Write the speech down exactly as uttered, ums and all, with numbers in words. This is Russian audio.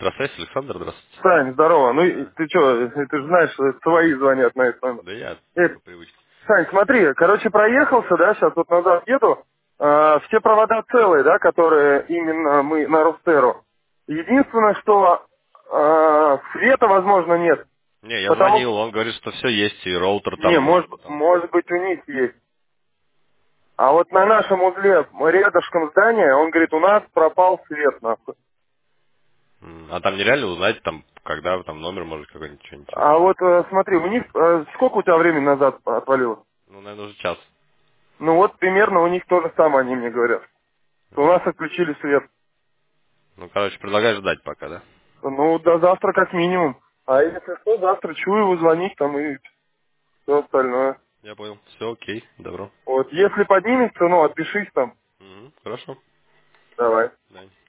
Здравствуйте, Александр, здравствуйте. Сань, здорово. Ну, и Да. ты что, ты же знаешь, что свои звонят на этот номер. Да я Э, по привычке. Сань, смотри, короче, проехался, да, сейчас вот назад еду. А, все провода целые, да, которые именно мы на Рустеру. Единственное, что а, света, возможно, нет. Не, я Потому, звонил, он говорит, что все есть, и роутер не, там, может, там. может быть, у них есть. А вот на нашем узле, рядышком здания, он говорит, у нас пропал свет, нахуй. М, А там нереально узнать, там, когда там номер, может, какой-нибудь что-нибудь А вообще. вот э, смотри, у них, э, сколько у тебя времени назад отвалилось? Ну, наверное, уже час. Ну вот примерно у них то же самое они мне говорят. У нас отключили свет. Ну, короче, предлагаю ждать пока, да? Ну, до завтра как минимум. А если что, завтра Чуеву звонить там и все остальное. Я понял. Все, окей, добро. Вот, если поднимется, ну, отпишись там. Мгм, хорошо. Давай. Да.